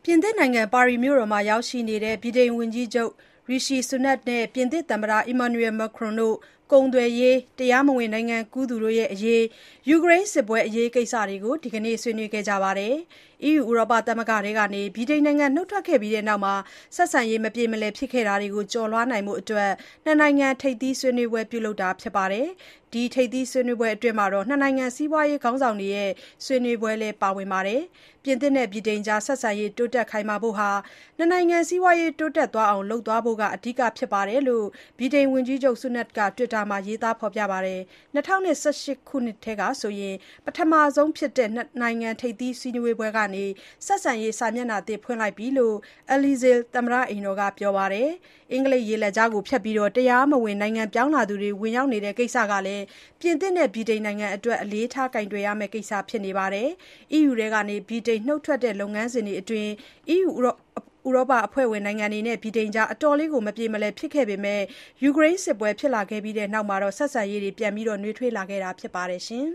ပြင်သစ်နိုင်ငံပါရီမြို့တော်မှာရောက်ရှိနေတဲ့ဗြိတိန်ဝန်ကြီးချုပ် Rishi Sunak နဲ့ ပြင်သစ်သမ္မတ Emmanuel Macron တို့ ကုန်သွယ်ရေး၊ တရားမဝင်နိုင်ငံကူးသူတွေအရေး၊ ယူကရိန်းစစ်ပွဲအရေးကိစ္စတွေကို ဒီကနေ့ ဆွေးနွေးခဲ့ကြပါတယ်။ EU ဥရောပသမဂ္ဂထဲကနေ ဗြိတိန်နိုင်ငံနုတ်ထွက်ခဲ့ပြီးနောက် ဆက်ဆံရေးမပြေမလည်ဖြစ်ခဲ့တာတွေကို ကျော်လွှားနိုင်ဖို့ နှစ်နိုင်ငံထိပ်သီးဆွေးနွေးပွဲပြုလုပ်တာဖြစ်ပါတယ်။ ဒီထိပ်သီးဆွေးနွေးပွဲအတွင်း နှစ်နိုင်ငံစီးပွားရေးခေါင်းဆောင်တွေရဲ့ဆွေးနွေးပွဲလည်းပါဝင်ပါတယ်။ ပြင်သစ်နဲ့ဗြိတိန်ကြား ဆက်ဆံရေးတိုးတက်ခိုင်မာဖို့ဟာ နှစ်နိုင်ငံစီးပွားရေးတိုးတက်သွားအောင်လုပ်သွားဖို့က အဓိကဖြစ်တယ်လို့ ဗြိတိန်ဝန်ကြီးချုပ် Sunak က Twitter မှာရေးသားဖော်ပြပါတယ်။ ၂၀၁၈ ခုနှစ်ထဲကဆိုရင် ပထမဆုံးဖြစ်တဲ့ နှစ်နိုင်ငံထိပ်သီးစည်းဝေးပွဲကနေ ဆက်ဆံရေးစာမျက်နှာသစ်ဖွင့်လိုက်ပြီလို့ Elysee သမ္မတအိမ်တော်ကပြောပါတယ်။ အင်္ဂလိပ်ရေလက်ကြားဖြတ်ပြီး တရားမဝင်နိုင်ငံပြောင်းလာသူတွေဝင်ရောက်နေတဲ့ကိစ္စကလည်း ပြင်သစ်နဲ့ဗြိတိန်နိုင်ငံအတွက် အလေးထားကိုင်တွယ်ရမယ့်ကိစ္စဖြစ်နေပါတယ်။ EU ထဲကနေ ဗြိတိန်နုတ်ထွက်တဲ့လုပ်ငန်းစဉ်တွေအတွင်း EU ဥရောပအဖွဲ့ဝင်နိုင်ငံတွေနဲ့ဗြိတိန်ကြား အတော်လေးမပြေမလည်ဖြစ်ခဲ့ပေမဲ့ ယူကရိန်းစစ်ပွဲဖြစ်လာခဲ့ပြီးနောက် ဆက်ဆံရေးတွေပြန်ပြီးနွေးထွေးလာခဲ့တာဖြစ်ပါတယ်။